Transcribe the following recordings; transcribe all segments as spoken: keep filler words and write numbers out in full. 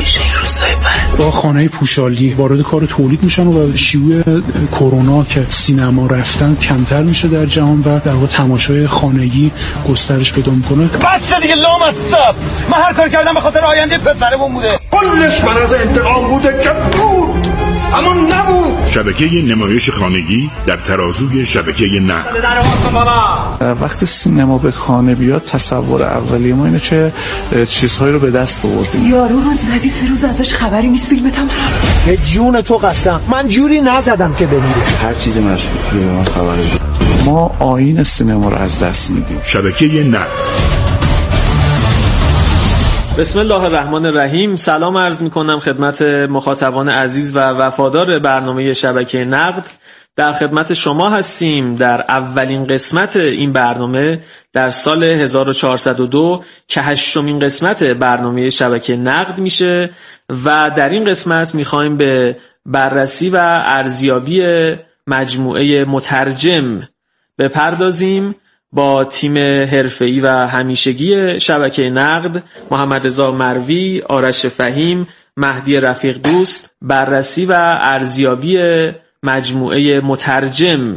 میشه این روزهای بعد. با خانه پوشالی وارد کار تولید میشن و شیوع کرونا که سینما رفتن کمتر میشه در جهان و در واقع تماشای خانگی گسترش پیدا میکنه. بس دیگه لامصب، من هر کار کردم به خاطر آینده پسرمون بوده. کلش من از انتقام بوده که بود اما نبود. شبکه نمایش خانگی در ترازوی شبکه نقد. وقتی سینما به خانه بیاد تصور اولیه ما اینه که چیزهایی رو به دست آوردیم. یارو رو زدی سه روز ازش خبری نیست، فیلمت هم هست. به جون تو قسم من جوری نزدم که بمیری. هر چیزی مشکوکه من خبرش. ما آیین سینما رو از دست میدیم. شبکه نقد. بسم الله الرحمن الرحیم. سلام عرض میکنم خدمت مخاطبان عزیز و وفادار برنامه شبکه نقد. در خدمت شما هستیم در اولین قسمت این برنامه در سال هزار و چهارصد و دو که هشتمین قسمت برنامه شبکه نقد میشه و در این قسمت میخوایم به بررسی و ارزیابی مجموعه مترجم بپردازیم با تیم حرفه‌ای و همیشگی شبکه نقد، محمد رضا مروی، آرش فهیم، مهدی رفیق دوست. بررسی و ارزیابی مجموعه مترجم.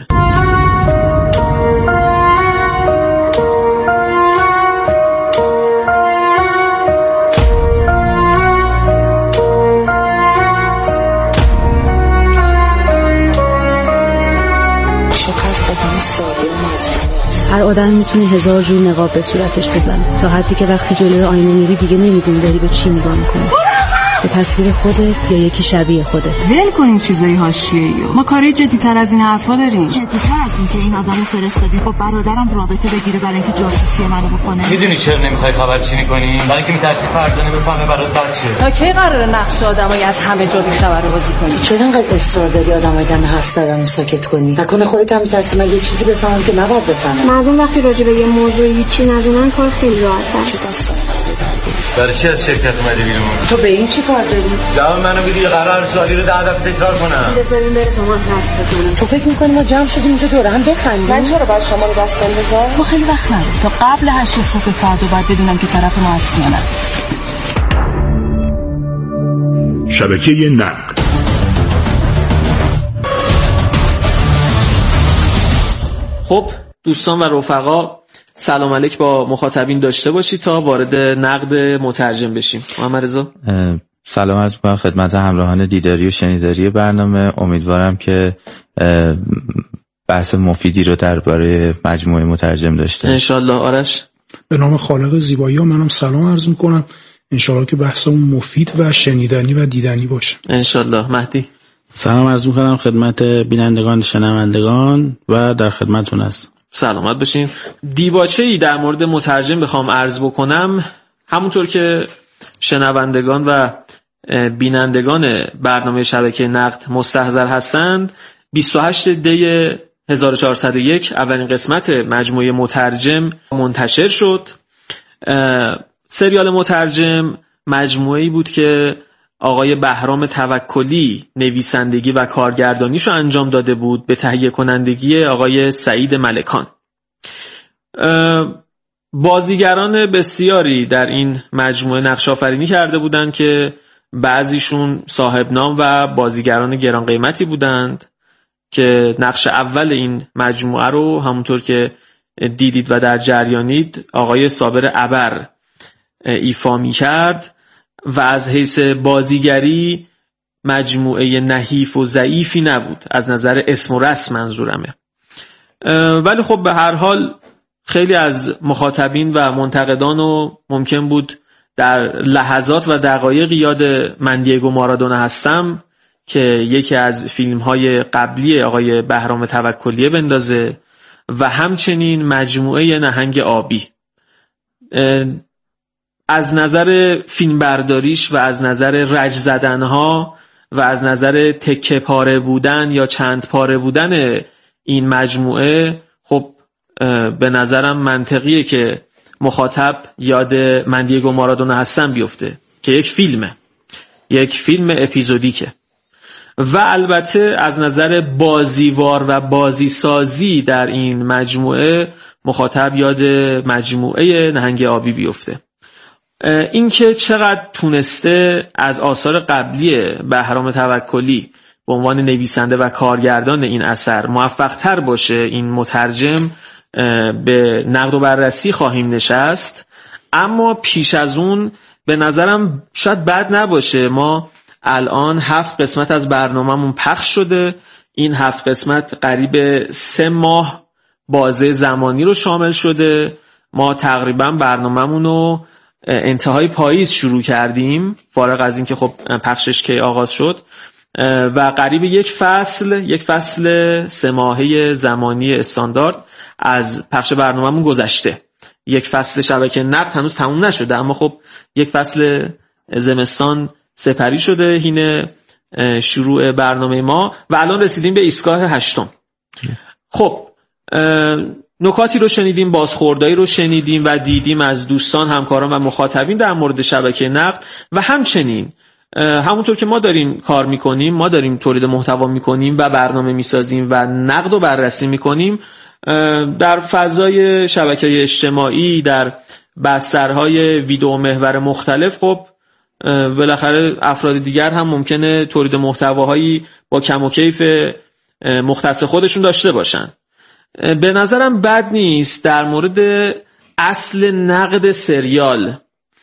هر آدم میتونه هزار جور نقاب به صورتش بزنه تا حدی که وقتی جلوی آینه میری دیگه نمیدونی داری به چی نگاه میکنی، به تصویر خودت یا یکی شبیه خودت. ول کن این چیزای حاشیه‌ایو، ما کاری جدی‌تر از این حرفا داریم. جدی‌تر از این که این آدمو فرستادی با برادرم رابطه بگیره برای اینکه جاسوسی منو بکنه. میدونی چرا نمیخوای خبرچینی کنی؟ برای اینکه میترسی فرزانه بفهمه برات بد شه. تا کی قراره نقش آدمای از همه جا بی‌خبر بازی کنی؟ چرا انقدر اصرار داری آدمای دم حرف زدن ساکت کنی؟ نکنه خودت هم میترسی من یه چیزی بفهمم که نباید بفهمم. مردم وقتی راجع به یه موضوعی هیچی ندونن کار خیلی راحته. چه داستانی برای چی از شرکت اومدی بیرون؟ تو به این چی کار داری؟ جواب منو بدی قرار سوالی رو ده دفعه تکرار کنم. بذاریم بره شما حرف بزنم. تو فکر می‌کنی ما جمع شدیم اینجا دور هم بخندیم؟ من چرا باید شما رو دست بندازم؟ ما خیلی وقت نداریم تا قبل هشت صبح فردا باید بدونم که طرف ما هست یا نه. شبکه نقد. خب دوستان و رفقا، سلام علیک با مخاطبین داشته باشید تا وارد نقد مترجم بشیم. محمد رضا سلام عرض می‌کنم خدمت همراهان دیداری و شنیداری برنامه. امیدوارم که بحث مفیدی رو درباره مجموعه مترجم داشته انشالله. آرش به نام خالق زیبایی ها منم سلام عرض میکنم. انشالله که بحثمون مفید و شنیدنی و دیدنی باشه انشالله. مهدی سلام عرض میکنم خدمت بینندگان شنوندگان و در خدمتتون هستم. سلامت باشین. دیباچه‌ای در مورد مترجم بخوام عرض بکنم، همونطور که شنوندگان و بینندگان برنامه شبکه نقد مستحضر هستند، بیست و هشتم دی هزار و چهارصد و یک اولین قسمت مجموعه مترجم منتشر شد. سریال مترجم مجموعه‌ای بود که آقای بهرام توکلی نویسندگی و کارگردانیشو انجام داده بود به تهیه کنندگی آقای سعید ملکان. بازیگران بسیاری در این مجموعه نقش آفرینی کرده بودند که بعضیشون صاحب نام و بازیگران گران قیمتی بودند که نقش اول این مجموعه رو همونطور که دیدید و در جریانید آقای صابر ابر ایفا می کرد و از حیث بازیگری مجموعه نحیف و ضعیفی نبود، از نظر اسم و رسم منظورمه. ولی خب به هر حال خیلی از مخاطبین و منتقدان رو ممکن بود در لحظات و دقایق یاد من دیگو مارادونا هستم که یکی از فیلم‌های قبلی آقای بهرام توکلیه بندازه و همچنین مجموعه نهنگ آبی. از نظر فیلم برداریش و از نظر رج زدنها و از نظر تکه پاره بودن یا چند پاره بودن این مجموعه خب به نظرم منطقیه که مخاطب یاد من دیگو مارادونا هستم بیفته که یک فیلمه، یک فیلم اپیزودیکه. و البته از نظر بازیوار و بازی سازی در این مجموعه مخاطب یاد مجموعه نهنگ آبی بیفته. این که چقدر تونسته از آثار قبلی بهرام توکلی به عنوان نویسنده و کارگردان این اثر موفق تر باشه، این مترجم به نقد و بررسی خواهیم نشست. اما پیش از اون به نظرم شاید بد نباشه، ما الان هفت قسمت از برنامه‌مون پخش شده. این هفت قسمت قریب سه ماه بازه زمانی رو شامل شده. ما تقریبا برنامه‌مون رو انتهای پاییز شروع کردیم، فارغ از این که خب پخشش کی آغاز شد، و قریب یک فصل یک فصل سه ماهه زمانی استاندارد از پخش برنامه‌مون گذشته. یک فصل شبکه نقد هنوز تموم نشده، اما خب یک فصل زمستان سپری شده حین شروع برنامه ما و الان رسیدیم به ایستگاه هشتم. خب نکاتی رو شنیدیم، بازخوردایی رو شنیدیم و دیدیم از دوستان، همکاران و مخاطبین در مورد شبکه نقد و همچنین همونطور که ما داریم کار میکنیم، ما داریم تولید محتوا میکنیم و برنامه میسازیم و نقد و بررسی میکنیم، در فضای شبکه اجتماعی، در بسترهای ویدیو محور مختلف، خب بالاخره افراد دیگر هم ممکنه تولید محتواهایی با کم و کیف مختص خودشون داشته باشن. به نظرم بد نیست در مورد اصل نقد سریال،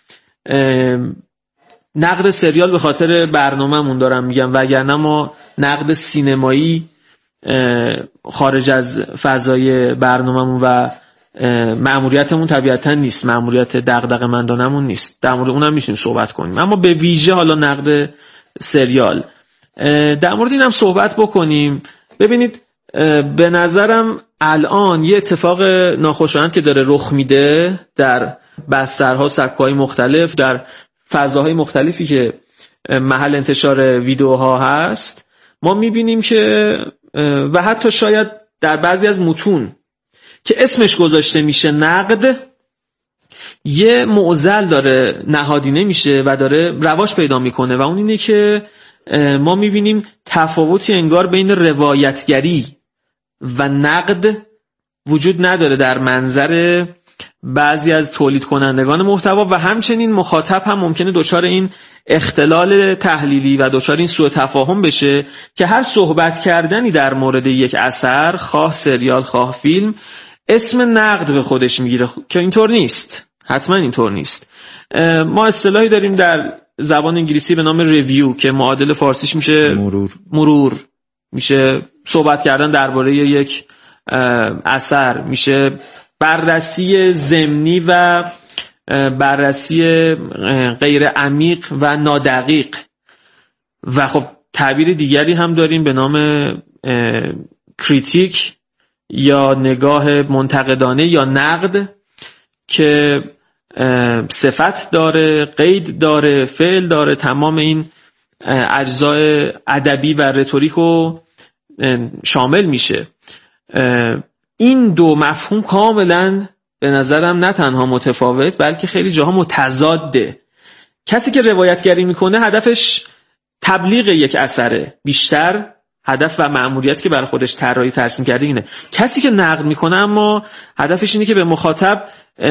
نقد سریال به خاطر برنامه‌مون دارم میگم، وگرنه ما نقد سینمایی خارج از فضای برنامه‌مون و مأموریتمون طبیعتاً نیست، مأموریت دغدغه‌مندانمون نیست، در مورد اونم میتونیم صحبت کنیم. اما به ویژه حالا نقد سریال، در مورد اینم صحبت بکنیم. ببینید به نظرم الان یه اتفاق ناخوشایند که داره رخ میده در بسترها، سکوهای مختلف، در فضاهای مختلفی که محل انتشار ویدیوها هست، ما میبینیم که و حتی شاید در بعضی از متون که اسمش گذاشته میشه نقد، یه معضل داره نهادینه میشه و داره رواج پیدا میکنه و اون اینه که ما میبینیم تفاوتی انگار بین روایتگری و نقد وجود نداره در منظر بعضی از تولید کنندگان محتوا و همچنین مخاطب هم ممکنه دچار این اختلال تحلیلی و دچار این سوء تفاهم بشه که هر صحبت کردنی در مورد یک اثر، خواه سریال خواه فیلم، اسم نقد به خودش میگیره که اینطور نیست، حتما اینطور نیست. ما اصطلاحی داریم در زبان انگلیسی به نام ریویو که معادل فارسیش میشه مرور مرور میشه صحبت کردن درباره یک اثر، میشه بررسی ضمنی و بررسی غیر عمیق و نادقیق، و خب تعبیر دیگری هم داریم به نام کریتیک یا نگاه منتقدانه یا نقد که صفت داره، قید داره، فعل داره، تمام این اجزای ادبی و رتوریک رو شامل میشه. این دو مفهوم کاملا به نظرم نه تنها متفاوت بلکه خیلی جاها متضاده. کسی که روایتگری میکنه هدفش تبلیغ یک اثره، بیشتر هدف و مأموریت که برای خودش طراحی ترسیم کرده اینه. کسی که نقد میکنه اما هدفش اینه که به مخاطب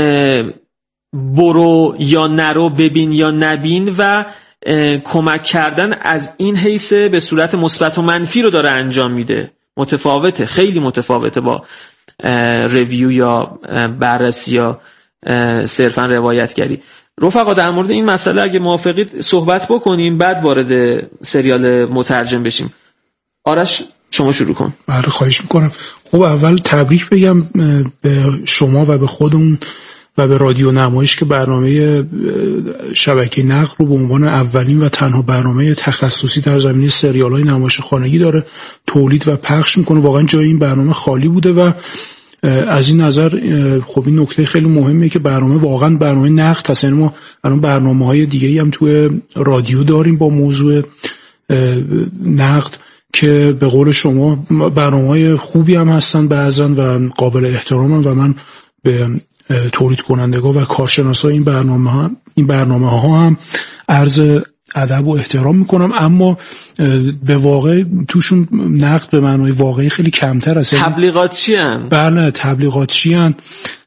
برو یا نرو، ببین یا نبین و کمک کردن از این حیث به صورت مثبت و منفی رو داره انجام میده. متفاوته، خیلی متفاوته با ریویو یا بررسی یا صرفا روایتگری. رفقا در مورد این مسئله اگه موافقید صحبت بکنیم، بعد وارد سریال مترجم بشیم. آرش شما شروع کن. بله خواهش میکنم. خب اول تبریک بگم به شما و به خودمون و به رادیو نمایش که برنامه شبکه نقد رو به عنوان اولین و تنها برنامه تخصصی در زمینه سریال‌های نمایش خانگی داره تولید و پخش میکنه. واقعا جای این برنامه خالی بوده و از این نظر خب این نکته خیلی مهمه که برنامه واقعا برنامه نقد هست. یعنی ما الان برنامه‌های دیگه‌ای هم توی رادیو داریم با موضوع نقد که به قول شما برنامه‌های خوبی هم هستن بعضن و قابل احترامن و من به تولید کنندگان و کارشناسای این برنامه ها این برنامه ها هم عرض ادب و احترام میکنم، اما به واقع توشون نقد به معنای واقعی خیلی کمتر هست. تبلیغاتچی ان. بله تبلیغاتچی ان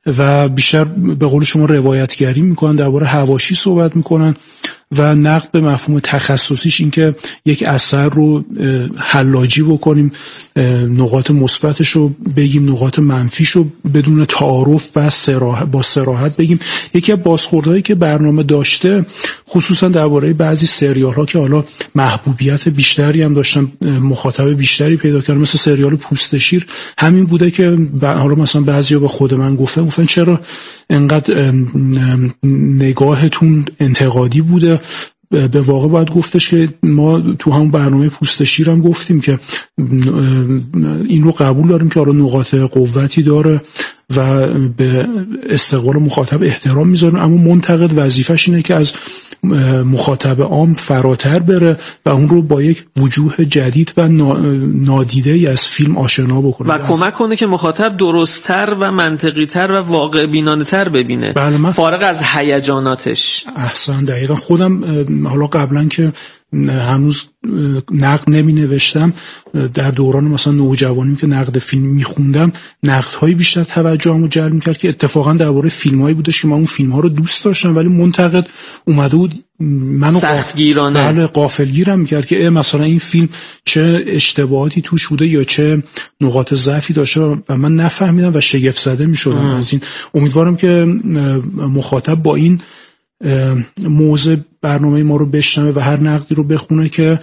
و بیشتر به قول شما روایتگری میکنن، درباره حواشی صحبت میکنن و نقد به مفهوم تخصصیش این که یک اثر رو حلاجی بکنیم، نقاط مثبتش رو بگیم، نقاط منفیش رو بدون تعارف و صراحت با صراحت بگیم. یکی از بازخوردهایی که برنامه داشته خصوصا درباره بعضی سریال ها که حالا محبوبیت بیشتری هم داشتن، مخاطب بیشتری پیدا کردن، مثل سریال پوست شیر، همین بوده که حالا مثلا بعضیا به خود من گفتن گفتن چرا انقدر نگاهتون انتقادی بوده. به واقع باید گفتش که ما تو همون برنامه پوست شیر هم گفتیم که این رو قبول داریم که آره نقاط قوتی داره و به استقبال مخاطب احترام میذاریم، اما منتقد وظیفش اینه که از مخاطب عام فراتر بره و اون رو با یک وجوه جدید و نادیده ای از فیلم آشنا بکنه و کمک کنه که مخاطب درست‌تر و منطقی‌تر و واقع بینانه‌تر ببینه، بله من فارغ از هیجاناتش. احسن، دقیقا. خودم حالا قبلا که هنوز نقد نمی نوشتم، در دوران مثلا نوجوانیم که نقد فیلم می خوندم، نقدهایی بیشتر توجهمو جلب می کرد که اتفاقا درباره فیلمایی بودش که من اون فیلم ها رو دوست داشتم، ولی منتقد اومده بود منو سختگیرانه بله غافلگیرم میکرد که مثلا این فیلم چه اشتباهاتی توش بوده یا چه نقاط ضعفی داشته و من نفهمیدم و شگفت زده میشدم از این. امیدوارم که مخاطب با این موضوع برنامه ما رو بشنوه و هر نقدی رو بخونه که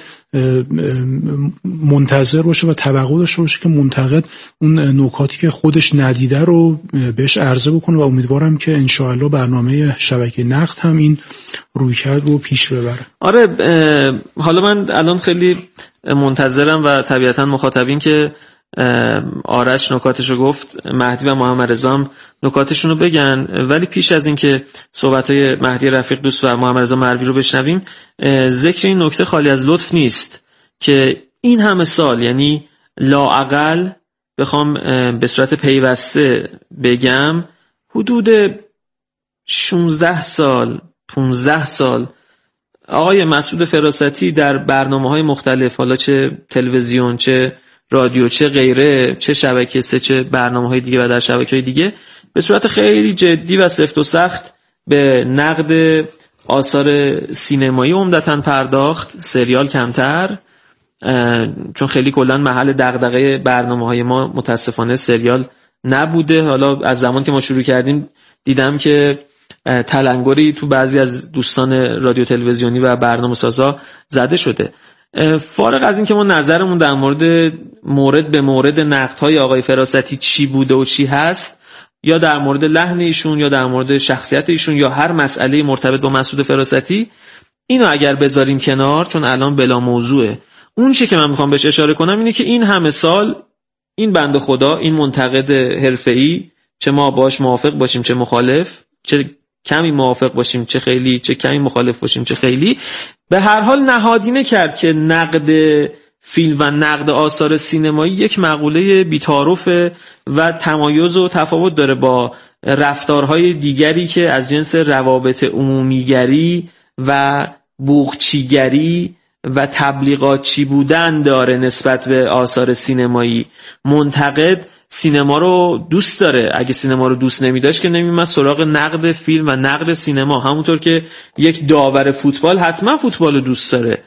منتظر باشه و توقع داشته باشه که منتقد اون نکاتی که خودش ندیده رو بهش عرضه بکنه و امیدوارم که انشاءالله برنامه شبکه نقد هم این رویکرد رو پیش ببره. آره، حالا من الان خیلی منتظرم و طبیعتا مخاطبین که آرش نکاتشو گفت، مهدی و محمد رضا هم نکاتشونو بگن، ولی پیش از این که صحبت‌های مهدی رفیق دوست و محمد رضا مروی رو بشنویم، ذکر این نکته خالی از لطف نیست که این همه سال، یعنی لااقل بخوام به صورت پیوسته بگم حدود شانزده سال پانزده سال آقای مسعود فراستی در برنامه‌های مختلف، حالا چه تلویزیون چه رادیو چه غیره، چه شبکه سه چه برنامه‌های دیگه و در شبکه‌های دیگه، به صورت خیلی جدی و سفت و سخت به نقد آثار سینمایی عمدتاً پرداخت، سریال کمتر، چون خیلی کلاً محل دغدغه برنامه‌های ما متاسفانه سریال نبوده. حالا از زمان که ما شروع کردیم دیدم که تلنگری تو بعضی از دوستان رادیو تلویزیونی و برنامه‌سازا زده شده. فارغ از این که ما نظرمون در مورد مورد به مورد نقدهای آقای فراستی چی بوده و چی هست، یا در مورد لحن ایشون یا در مورد شخصیت ایشون یا هر مسئله مرتبط با مسعود فراستی، اینو اگر بذاریم کنار چون الان بلا موضوعه، اون چیزی که من میخوام بهش اشاره کنم اینه که این همه سال این بنده خدا، این منتقد حرفه‌ای، چه ما باش موافق باشیم چه مخالف، چه کمی موافق باشیم چه خیلی، چه کمی مخالف باشیم چه خیلی، به هر حال نهادینه کرد که نقد فیلم و نقد آثار سینمایی یک مقوله بی‌تعارف و تمایز و تفاوت داره با رفتارهای دیگری که از جنس روابط عمومیگری و بوقچیگری و تبلیغاتچی بودن داره نسبت به آثار سینمایی. منتقد سینما رو دوست داره، اگه سینما رو دوست نمی‌داشت که نمی‌اومد سراغ نقد فیلم و نقد سینما، همونطور که یک داور فوتبال حتما فوتبال رو دوست داره.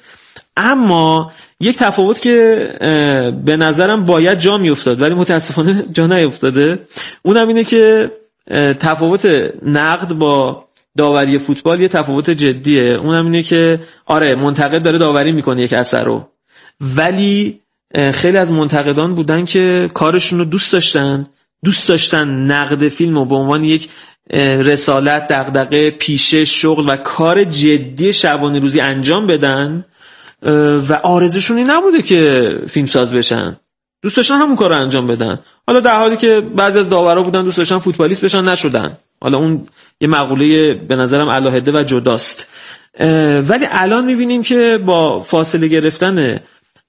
اما یک تفاوت که به نظرم باید جا میافتاد ولی متاسفانه جا نیافتاده، اونم اینه که تفاوت نقد با داوری فوتبال یه تفاوت جدیه. اونم اینه که آره منتقد داره داوری میکنه یک اثر رو، ولی خیلی از منتقدان بودن که کارشون رو دوست داشتن دوست داشتن نقد فیلم رو به عنوان یک رسالت، دغدغه، پیشه، شغل و کار جدی شبانه روزی انجام بدن و آرزوشون این نبوده که فیلمساز بشن، دوست داشتن همون کار رو انجام بدن. حالا در حالی که بعضی از داورا بودن دوست داشتن فوتبالیست بشن، نشدن. حالا اون یه مقوله به نظرم علاهده و جداست. ولی الان میبینیم که با فاصله گرفتن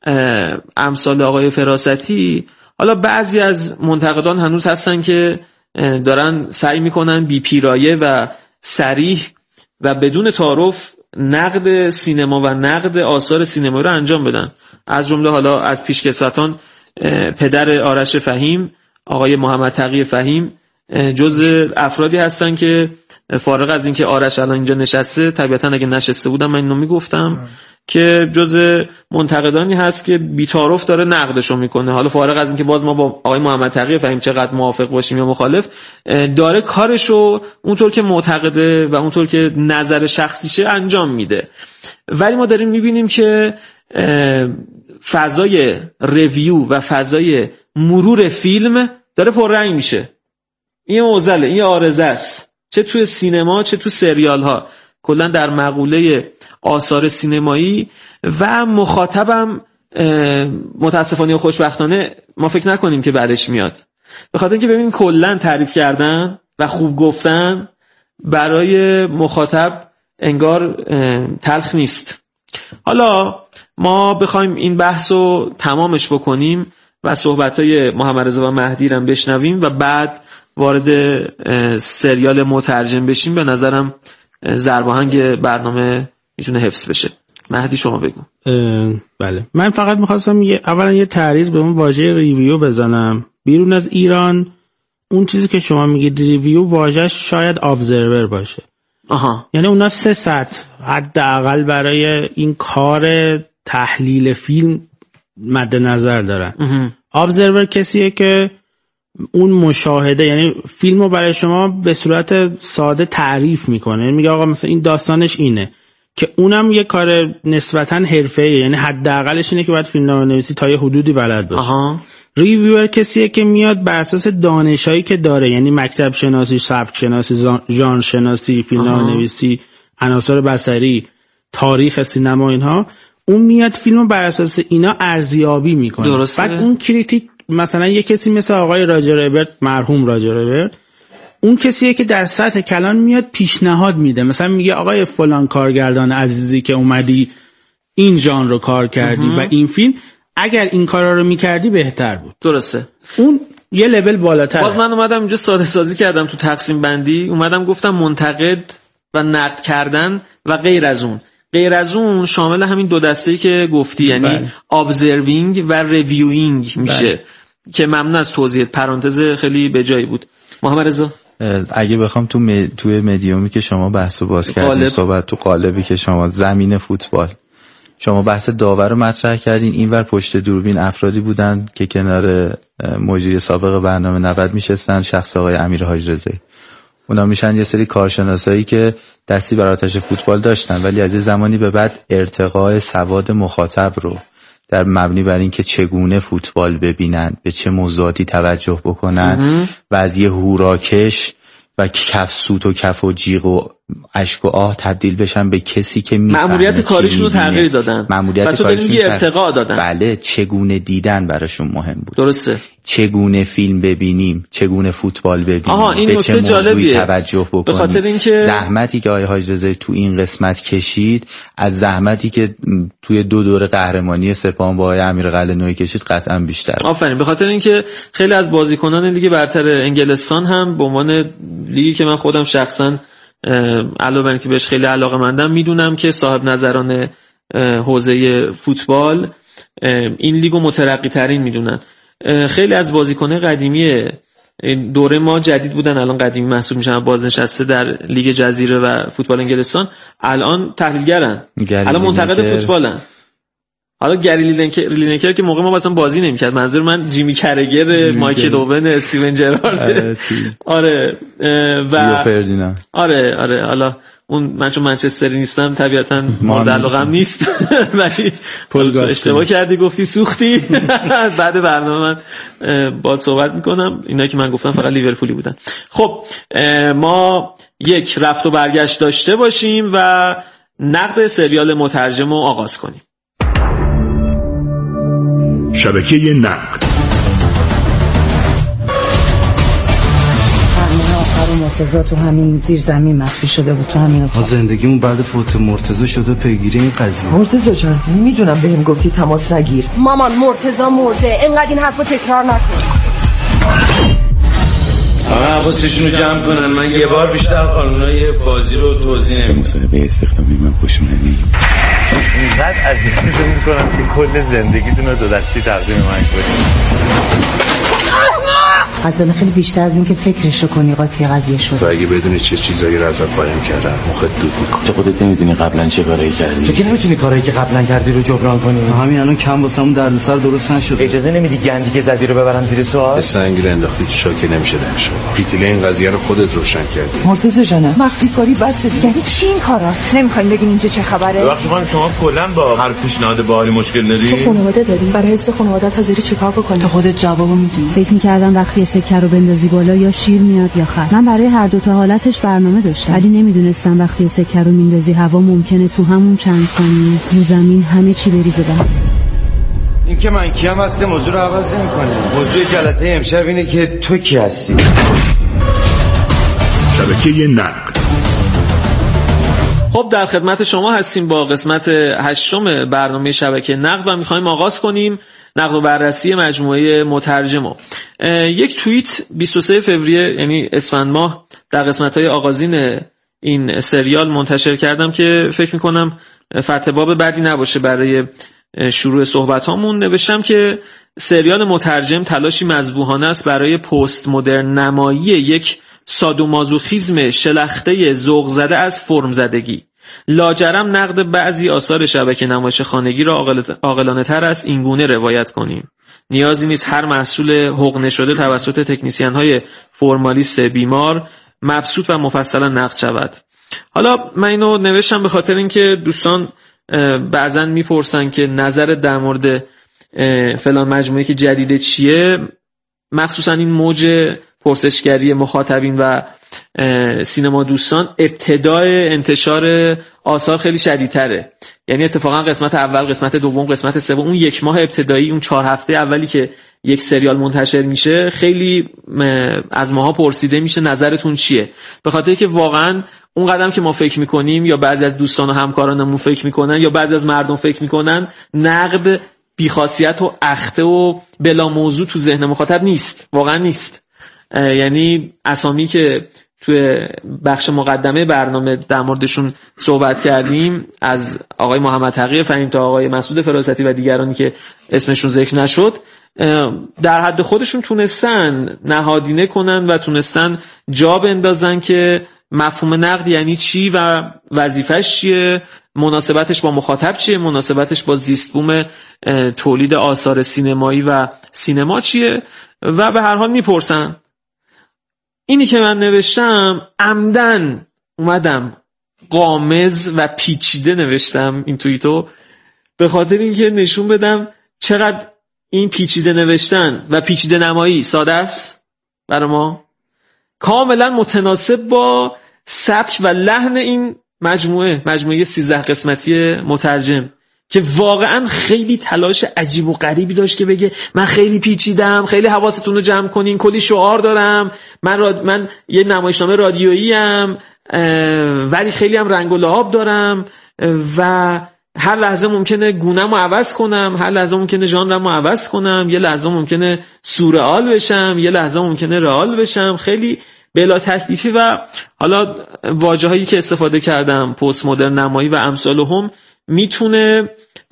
امثال آقای فراستی، حالا بعضی از منتقدان هنوز هستن که دارن سعی میکنن بی پیرایه و صریح و بدون تعارف نقد سینما و نقد آثار سینمایی رو انجام بدن. از جمله حالا از پیشکسوتان پدر آرش فهیم، آقای محمد تقی فهیم، جزء افرادی هستن که فارغ از اینکه آرش الان اینجا نشسته، طبیعتا اگه نشسته بودم من اینو میگفتم که جزء منتقدانی هست که بی‌تعارف داره نقدشو میکنه. حالا فارغ از اینکه باز ما با آقای محمد تقی فهمیم چقدر موافق باشیم یا مخالف، داره کارشو اونطور که معتقده و اونطور که نظر شخصیشه انجام میده. ولی ما داریم میبینیم که فضای ریویو و فضای مرور فیلم داره پررنگ میشه. این معضله، این عارضه است، چه توی سینما چه تو سریال ها، کلا در مقوله آثار سینمایی. و مخاطبم متاسفانه یا خوشبختانه ما فکر نکنیم که بعدش میاد، به خاطر اینکه ببین کلا تعریف کردن و خوب گفتن برای مخاطب انگار تلخ نیست. حالا ما بخوایم این بحثو تمامش بکنیم و صحبتای محمد رضا و مهدی رو بشنویم و بعد وارد سریال مترجم بشیم، به نظرم ضرباهنگ برنامه میتونه حفظ بشه. مهدی شما بگو. بله، من فقط میخواستم یه اولا یه تعریض به اون واژه ریویو بزنم. بیرون از ایران اون چیزی که شما میگید ریویو، واژه‌اش شاید ابزرور باشه. آها. یعنی اونا سه سطح حداقل برای این کار تحلیل فیلم مد نظر دارن. ابزرور کسیه که اون مشاهده، یعنی فیلمو برای شما به صورت ساده تعریف میکنه، میگه آقا مثلا این داستانش اینه، که اونم یه کار نسبتاً حرفه‌ایه، یعنی حداقلش اینه که باید فیلمنامه‌نویسی تا یه حدودی بلد باشه. آها. ریویور کسیه که میاد بر اساس دانشایی که داره، یعنی مکتب شناسی، سبک شناسی، ژانر شناسی، فیلمنامه‌نویسی، عناصر بصری، تاریخ سینما، اینها، اون میاد فیلمو بر اساس اینا ارزیابی میکنه. درسته. بعد اون کریتیک، مثلا یه کسی مثل آقای راجر ابرت، مرحوم راجر ابرت، اون کسیه که در سطح کلان میاد پیشنهاد میده، مثلا میگه آقای فلان کارگردان عزیزی که اومدی این ژانر رو کار کردی و این فیلم اگر این کارا رو میکردی بهتر بود. درسته. اون یه لول بالاتره. باز من اومدم اینجا ساده سازی کردم تو تقسیم بندی، اومدم گفتم منتقد و نقد کردن و غیر از اون. غیر از اون شامل همین دو دسته‌ای که گفتی، یعنی ابزروینگ و ریویوینگ میشه. بله. که ممنون از توضیحت، پرانتز خیلی به جایی بود. محمد رضا، اگه بخوام تو م... توی مدیومی که شما بحثو باز کردین، صحبت تو قالبی که شما زمین فوتبال، شما بحث داور رو مطرح کردین، اینور پشت دوربین افرادی بودن که کنار مجری سابق برنامه نود میشستن، شخص آقای امیر حاج رضایی. اونا میشن یه سری کارشناسایی که دستی بر آتش فوتبال داشتن، ولی از یه زمانی به بعد ارتقاء سواد مخاطب رو در مبنی بر این که چگونه فوتبال ببینن، به چه موضوعاتی توجه بکنن و از یه هوراکش و کف سوت و کف و جیغ و اشک و آه تبدیل بشن به کسی که میفهمه، مأموریت کاریشون رو تغییر دادن، مأموریت کاریشون رو ارتقا دادن. بله، چگونه دیدن براشون مهم بود. درسته. چگونه فیلم ببینیم، چگونه فوتبال ببینیم، آها، این به چه موضوعی جالبیه. توجه بکنیم. به خاطر اینکه زحمتی که آقای حاج رضایی تو این قسمت کشید از زحمتی که توی دو دوره قهرمانی سپاهان با آقای امیر قلعه‌نویی کشید قطعا بیشتر. آفرین. به خاطر اینکه خیلی از بازیکنان لیگ برتر انگلستان هم به عنوان لیگی که من خودم شخصا علاوه بر اینکه بهش خیلی علاقه‌مندم، میدونم که صاحب نظران حوزه فوتبال این لیگو مترقی ترین میدونن. خیلی از بازیکنان قدیمی دوره ما جدید بودن، الان قدیمی محسوب میشن، بازنشسته در لیگ جزیره و فوتبال انگلستان، الان تحلیلگرن، الان منتقد فوتبالن. حالا گری لینکر که موقع ما مثلا بازی نمی‌کرد، منظور من جیمی کرگر، مایکل اوون، استیون جرارد. آره و آره آره حالا اون من چون منچستری نیستم طبیعتاً مورد علاقه‌ام نیست، ولی اشتباه کردی گفتی سوختی. بعد برنامه من باهات صحبت میکنم. اینا که من گفتم فقط لیورپولی بودن. خب ما یک رفت و برگشت داشته باشیم و نقد سریال مترجم رو آغاز کنیم. شبکه نقد. مرتضی تو همین زیر زمین مخفی شده بود، تو همین اتاق. زندگیمون بعد فوت مرتضی شده پیگیری این قضیه. مرتضی جان میدونم بهم گفتی تماس نگیر. مامان مرتضی مرده، اینقدر این حرفو تکرار نکن. آقا حواسشون رو جمع کنن، من یه بار بیشتر قانونای بازی رو توضیح نمیدم. مصاحبه استخدامی من خوش اومدی. اینقدر اذیتتون میکنم که کل زندگیتون رو دو دستی تقدیم من کنید. اصلا خیلی بیشتر از این که فکرش رو کنی قاطی قضیه شد. تو اگه بدونی چه چیزایی رو ازت قایم کردن مخت دود میکنه. تو خودت نمیدونی قبلا چه کاری کردی. تو که نمیتونی کارایی که قبلا کردی رو جبران کنی. همین الان کم واسمون دردسر درست نشد. اجازه نمیدی گندی که زدی رو ببرن زیر سوال. سنگ رو انداختی تو شاکه نمیشه درش آورد. پیتیله این قضیه رو خودت روشن کردی. مرتضی جانم مخفی کاری بس دیگه. یعنی چی این کارات؟ نمیخواین بگین اینجا چه خبره؟ وقتی خانم شما کلا با هر پیشنهاد باحالی مشکل داری؟ تو خانواده داری؟ برای حفظ خانواده‌ت حاضری چیکار بکنی؟ تو خودت جوابو میدونی. فکر می‌کردم وقتی سکه رو بندازی بالا یا شیر میاد یا خر. من برای هر دو تا حالتش برنامه داشتم، ولی نمیدونستم وقتی سکه رو میندازی هوا ممکنه تو همون چند ثانیه رو زمین همه چی بریزه به هم. این که من کیم هست موضوع رو عوض نمی‌کنه. موضوع جلسه امشب اینه که تو کی هستی. شبکه نقد. خب در خدمت شما هستیم با قسمت هشتم برنامه شبکه نقد و میخوایم آغاز کنیم نقد و بررسی مجموعه مترجمو. یک توییت بیست و سوم فوریه یعنی اسفند ماه در قسمت‌های آغازین این سریال منتشر کردم که فکر میکنم فتح باب بدی نباشه برای شروع صحبت هامون. نوشتم که سریال مترجم تلاشی مذبوحانه است برای پست مدرن نمایی یک سادومازوخیزم شلخته ذوق زده از فرم زدگی. لاجرم نقد بعضی آثار شبکه نمایش خانگی را عاقلانه تر است این گونه روایت کنیم. نیازی نیست هر محصول حقنه شده توسط تکنیسیان های فرمالیست بیمار مبسوط و مفصلا نقد شود. حالا من اینو نوشتم به خاطر اینکه دوستان بعضا میپرسن که نظر در مورد فلان مجموعه که جدیده چیه، مخصوصا این موج پرسشگری مخاطبین و سینما دوستان ابتدای انتشار آثار خیلی شدیدتره. یعنی اتفاقا قسمت اول، قسمت دوم، قسمت سوم، اون یک ماه ابتدایی، اون چهار هفته اولی که یک سریال منتشر میشه خیلی از ماها پرسیده میشه نظرتون چیه، به خاطر که واقعا اون قدم که ما فکر میکنیم یا بعضی از دوستان و همکارانمون فکر میکنن یا بعضی از مردم فکر میکنن نقد بیخاصیت و اخته و بلا موضوع تو ذهن مخاطب نیست، واقعا نیست. یعنی اسامی که توی بخش مقدمه برنامه در موردشون صحبت کردیم، از آقای محمد تقی فهیم تا آقای مسعود فراستی و دیگرانی که اسمشون ذکر نشد، در حد خودشون تونستن نهادینه کنن و تونستن جا بندازن که مفهوم نقد یعنی چی و وظیفش چیه، مناسبتش با مخاطب چیه، مناسبتش با زیست بوم تولید آثار سینمایی و سینما چیه و به هر حال میپرسن. اینی که من نوشتم عمدن اومدم غامض و پیچیده نوشتم این توییتو، به خاطر اینکه نشون بدم چقدر این پیچیده نوشتن و پیچیده نمایی ساده است برای ما، کاملا متناسب با سبک و لحن این مجموعه مجموعه سیزده قسمتی مترجم که واقعا خیلی تلاش عجیب و غریبی داشت که بگه من خیلی پیچیدم، خیلی حواستون رو جمع کنین، کلی شعار دارم، من راد... من یه نمایشنامه رادیویی ام ولی خیلی هم رنگ و لعاب دارم و هر لحظه ممکنه گونه‌مو عوض کنم، هر لحظه ممکنه ژانرمو عوض کنم، یه لحظه ممکنه سورئال بشم، یه لحظه ممکنه رئال بشم، خیلی بلا تکلیفی و حالا واژه‌هایی که استفاده کردم پست مدرن نمایی و امثالهم میتونه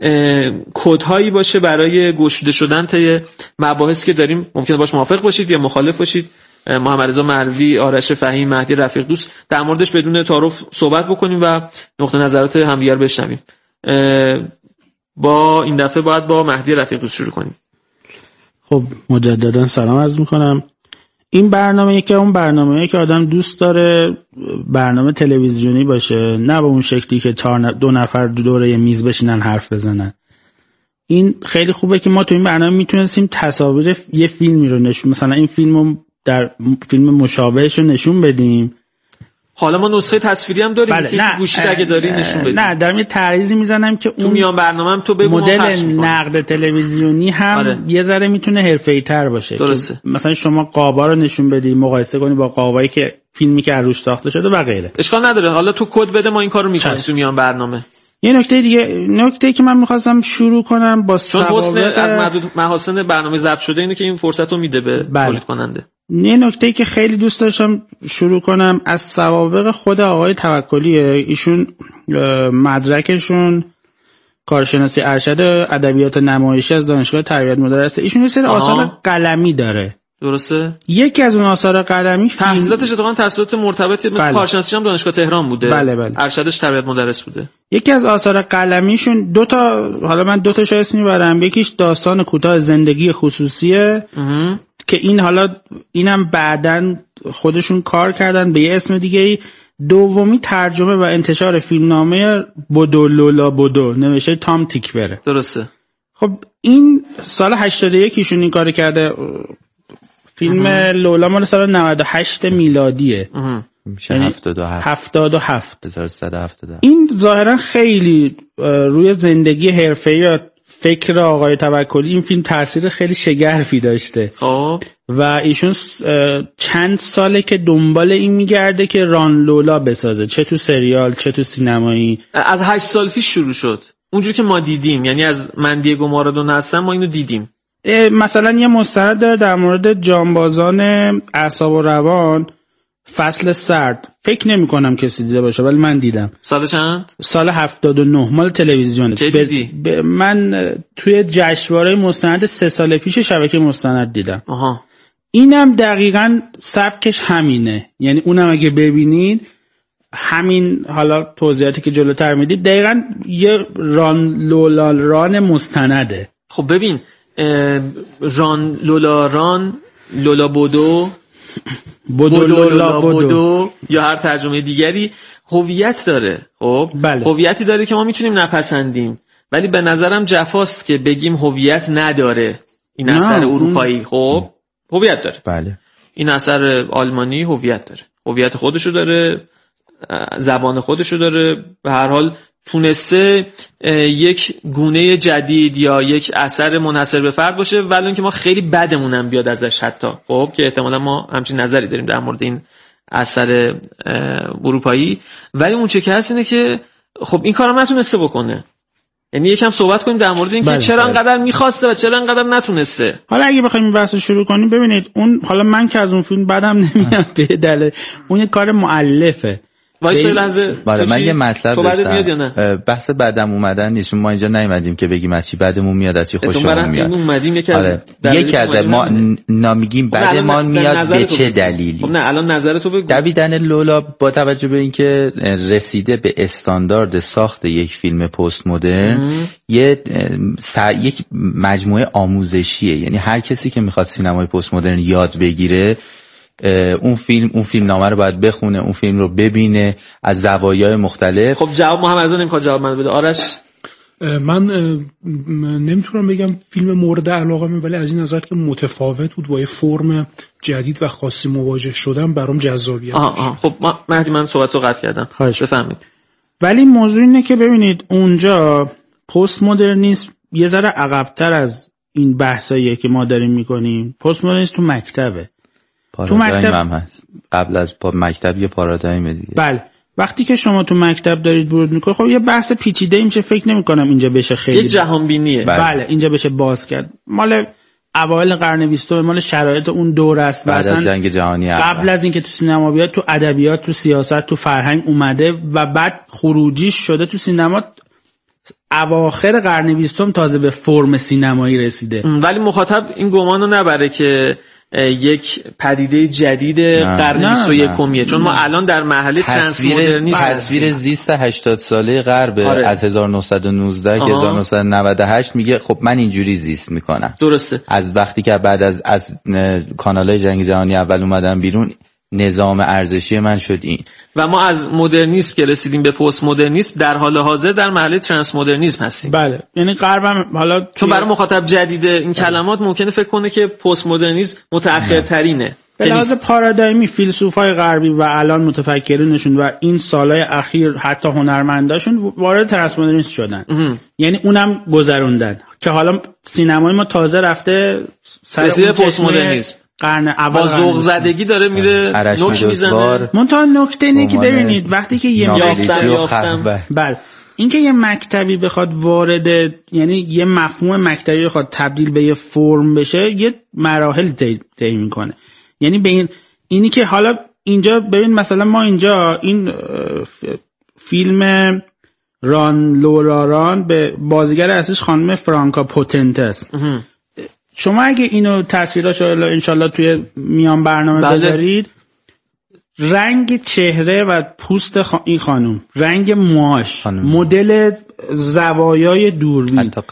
کدهایی باشه برای گشوده شدن طی مباحثی که داریم. ممکنه باش موافق باشید یا مخالف باشید. محمد رضا مروی، آرش فهیم، مهدی رفیق دوست در موردش بدون تعارف صحبت بکنیم و نقطه نظرات همدیگر بشنویم. با این دفعه باید با مهدی رفیق دوست شروع کنیم. خب مجددا سلام عرض میکنم. این برنامه یکی اون برنامه‌ای که آدم دوست داره برنامه تلویزیونی باشه، نه به اون شکلی که دو نفر دوره یه میز بشینن حرف بزنن. این خیلی خوبه که ما تو این برنامه میتونستیم تصاویر یه فیلمی رو نشون، مثلا این فیلمو در فیلم مشابهش رو نشون بدیم. حالا ما نسخه تصویری هم داریم بله، که نه گوشی اگه داری نشون بدیم. نه دارم یه تعریضی میزنم که تو میان برنامه‌ام تو بگو مدل نقد تلویزیونی هم آره. یه ذره میتونه حرفه‌ای‌تر باشه. درسته. مثلا شما قابا رو نشون بدی، مقایسه کنی با قابایی که فیلمی که روش ساخته شده و غیره. اشکال نداره. حالا تو کد بده ما این کارو می‌کنیم تو میان برنامه. یه نکته دیگه، نکته‌ای که من می‌خواستم شروع کنم با ثوابت از معدود محاسن برنامه ضبط شده اینه که این فرصت رو میده به تولید کننده. یه نکته‌ای که خیلی دوست داشتم شروع کنم از سوابق خود آقای توکلیه. ایشون مدرکشون کارشناسی ارشد ادبیات نمایشی از دانشگاه تربیت مدرسه. ایشون یه سری آثار قلمی داره درسته؟ یکی از اون آثار قلمی تحصیلاتش اتفاقا تحصیلات مرتبطی مثل کارشناسی هم دانشگاه تهران بوده. بله بله. ارشدش تربیت مدرس بوده. یکی از آثار قلمیشون دو تا، حالا من دو تاشو اسم میبرم، یکیش داستان کوتاه زندگی خصوصیه اه. که این حالا اینم بعدن خودشون کار کردن به یه اسم دیگه. دومی ترجمه و انتشار فیلمنامه بودو لولا بودو نوشته تام تیکبره. درسته. خب این سال هشتاد و یک ایشون این کار کرده. فیلم اه. لولا مال سال نود و هشت میلادیه. میشه هفتاد و هفت هفتاد و هفت هزار و سیصد و هفتاد و هفت. این ظاهرا خیلی روی زندگی حرفه‌ای یا فکر آقای توکلی این فیلم تاثیر خیلی شگرفی داشته. خب و ایشون چند ساله که دنبال این میگرده که ران لولا بسازه، چه تو سریال چه تو سینمایی. از هشت سال پیش شروع شد اونجوری که ما دیدیم، یعنی از من دیگو مارادونا هستم ما اینو دیدیم. مثلا یه مستند داره در مورد جانبازان اعصاب و روان، فصل سرد، فکر نمی کنم کسی دیده باشه ولی من دیدم. سال چند؟ سال هفتاد و نه، مال تلویزیونه. چه دیدی؟ ب... ب... من توی جشنواره مستند سه سال پیش شبکه مستند دیدم. آها. اینم دقیقاً سبکش همینه، یعنی اونم اگه ببینید همین حالا توضیحاتی که جلوتر میدید دقیقاً یه ران لولا ران مستنده. خب ببین ران لولا ران لولا بودو بودو, بودو لولا بودو. بودو یا هر ترجمه دیگری هویت داره. خب هویتی بله. داره که ما میتونیم نپسندیم، ولی به نظرم جفاست که بگیم هویت نداره. این اثر اروپایی خب هویت داره. بله. این اثر آلمانی هویت داره، هویت خودشو داره، زبان خودشو داره. به هر حال تونسته یک گونه جدید یا یک اثر منحصر به فرد باشه، ولی اینکه ما خیلی بدمونم بیاد ازش حتی. خب که احتمالا ما همچین نظری داریم در مورد این اثر اروپایی، ولی اون چه که هست اینه که خب این کارو نتونسته بکنه. یعنی یکم صحبت کنیم در مورد اینکه چرا انقدر می‌خواسته و چرا انقدر نتونسته. حالا اگه بخوایم این بحثو شروع کنیم، ببینید اون حالا من که از اون فیلم بدم نمیاد به دلیل اون یه کار مؤلفه. وایس لحظه. بله من یه مطلب داشتم. بحث بعدم اومدن نیست، ما اینجا نیومدیم که بگیم از چی بعدمون میاد از چی خوشمون میاد. اومدیم یکی از یکی از ما نمیگیم بعدمون میاد به چه دلیلی. خب نه الان نظرتو بگو. دویدن لولا با توجه به اینکه رسیده به استاندارد ساخت یک فیلم پست مدرن، یه یک مجموعه آموزشیه. یعنی هر کسی که میخواد سینمای پست مدرن یاد بگیره اون فیلم اون فیلم نامه رو باید بخونه، اون فیلم رو ببینه از زوایای مختلف. خب جواب محمد رضا نمیخواد جواب من بده. آرش من نمیتونم بگم فیلم مورد علاقه‌مه، ولی از این نظر که متفاوت بود با یه فرم جدید و خاصی مواجه شدم برام جذابیت داشت. خب مهدی من صحبتو قطع کردم، بفهمید. ولی موضوع اینه که ببینید اونجا پست مدرنیسم یه ذره عقب‌تر از این بحثاییه که ما داریم میکنیم. پست مدرنیسم تو مکتبه، تو مکتب هم هست. قبل از مکتب یه پارادایم دیگه. بله وقتی که شما تو مکتب دارید ورود میکنید، خب یه بحث پیچیده میشه، فکر نمی کنم اینجا بشه خیلی یه جهان بینیه. بله. بله اینجا بشه باز کرد. مال اوایل قرن بیستم، مال شرایط اون دوره است. بعد از جنگ جهانی اول، قبل از اینکه تو سینما بیاد، تو ادبیات، تو سیاست، تو فرهنگ اومده و بعد خروجیش شده تو سینما. اواخر قرن بیستم تازه به فرم سینمایی رسیده. ولی مخاطب این گمانو نبره که یک پدیده جدید قرن بیست و یکمیه، چون ما الان در مرحله ترانس مدرنیسم تصویر زیست هشتاد ساله غرب. آره. از هزار و نهصد و نوزده تا هزار و نهصد و نود و هشت میگه خب من اینجوری زیست میکنم. درسته. از وقتی که بعد از از کانالای جنگ جهانی اول اومدن بیرون، نظام ارزشی من شد این. و ما از مدرنیسم که رسیدیم به پست مدرنیسم در حال حاضر در مرحله ترانس مدرنیسم هستیم. بله یعنی غربم حالا چون برای مخاطب جدید این کلمات ممکنه فکر کنه که پست مدرنیسم متأخرترینه. به لحاظ پارادایمی فیلسوفای غربی و الان متفکرینشون و این سالهای اخیر حتی هنرمنداشون وارد ترانس مدرنیسم شدن. اه. یعنی اونم گذروندن که حالا سینمای ما تازه رفته سر اون پست مدرنیسم. قرن اول با ذوق زدگی داره میره نوک میزنه. منتها نکته اینه که ببینید وقتی که یه یافتم یافتم بله این که یه مکتبی بخواد وارد، یعنی یه مفهوم مکتبی بخواد تبدیل به یه فرم بشه، یه مراحل طی میکنه. یعنی به این اینی که حالا اینجا ببین مثلا ما اینجا این فیلم ران لورا ران به بازیگر اصلیش خانم فرانکا پوتنت است. شما اگه اینو تصویراشو انشالله توی میان برنامه بله. بذارید، رنگ چهره و پوست خ... این خانم، رنگ موهاش، مدل زوایای دوربین،